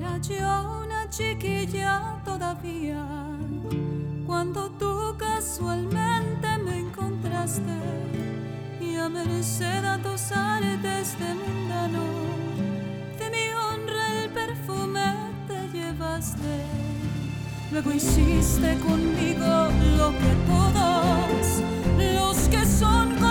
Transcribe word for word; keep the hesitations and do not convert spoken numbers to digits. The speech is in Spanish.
Era yo una chiquilla todavía cuando tú casualmente me encontraste, y a merced a tus artes de mundano, de mi honra el perfume te llevaste. Luego hiciste conmigo lo que todos los que son